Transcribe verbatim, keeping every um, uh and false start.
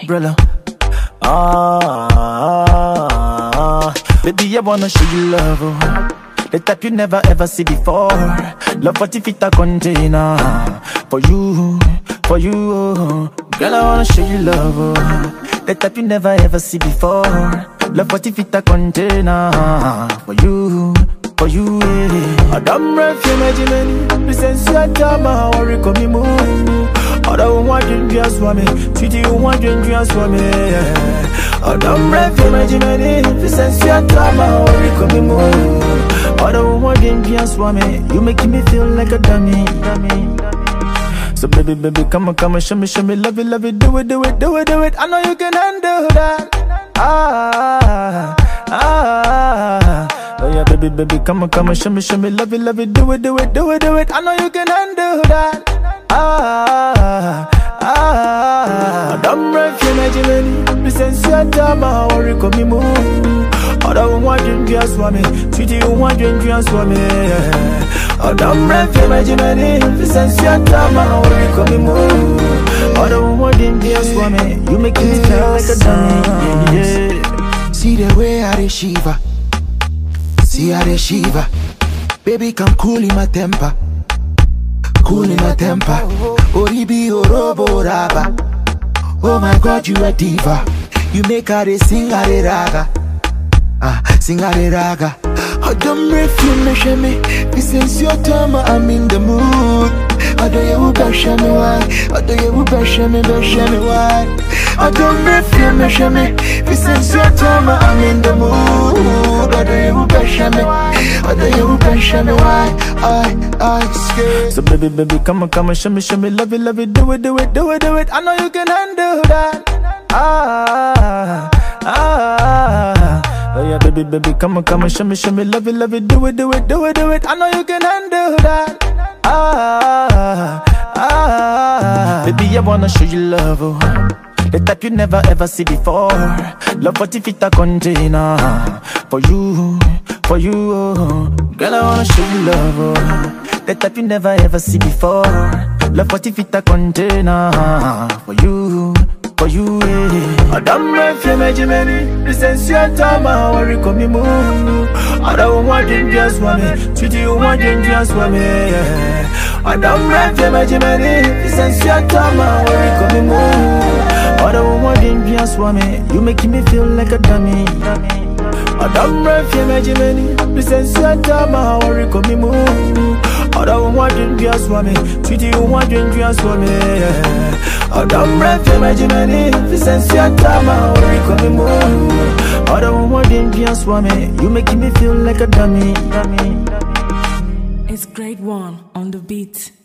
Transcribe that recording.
umbrella. Ah, ah, baby, I wanna show you love, oh. The type you never ever see before. Love what if it a container for you, for you, oh. Girl, I wanna show you love, oh. The type you never ever see before. Love what if it a container for you, for you, eh. I don't breath you, Majimeni. Listen, see a time, I worry, come me move. I don't want you to swim, treat you want you to swim, yeah. I don't breath you, Majimeni. Listen, see a time, I worry, come me move. I don't want you to swim, you making me feel like a dummy, dummy. So baby, baby, come on, come on, show me, show me, love it, love it, do it, do it, do it, do it. I know you can handle that. Ah, ah. Oh yeah, baby, baby, come on, come on, show me, show me, love it, love it, do it, do it, do it, do it. I know you can handle that. Ah, ah. Don't break your Majimeni. Listen, see a time, I worry, come me move. I don't want you to swim, treat you want you to swim, yeah. I don't break your Majimeni. Listen, see a time, I worry, come me move. I don't want you to swim, you make me feel like a dummy, yeah. See the way I shiver. See how they shiver. Baby, come cool in my temper. Cool in my temper. Oribi orobo raba. Oh my God, you a diva. You make her they sing a de raga. Ah, sing a de raga. I don't refuse me, shame. Since your time, I'm in the mood. I do you bash me why? I do you bash me, bash me why? I don't refuse me, shame. Since your time, I'm in the mood. I do you bash me? I do you bash me why? I, I scared. So baby, baby, come on, come on, show me, show me, love it, love it, do it, do it, do it, do it. I know you can handle that. Ah, ah. Oh yeah, baby, baby, come on, come on, show me, show me, love it, love it, do it, do it, do it, do it. I know you can handle that. Ah, ah. Baby, I wanna show you love, oh. The type you never ever see before. Love what if it a container for you, for you, oh. Girl, I wanna show you love, oh. The type you never ever see before. Love what if it a container for you, for you, eh. I don't breath you, Majimeni. Listen, see a time, I worry, come me move. I don't want you to swim, treat you want you to swim, yeah. I don't breath you, Majimeni. Listen, see a time, I worry, come me move. I don't want you to swim, you making me feel like a dummy, dummy. I don't breath you, Majimeni. Listen, see a time, I worry, come me move. I don't want you to swim, treat you want you to swim, yeah. I don't breath you, Majimeni. Listen, see a time, I worry, come me move. I don't want you to swim, you making me feel like a dummy, dummy. It's Grade One on the beat.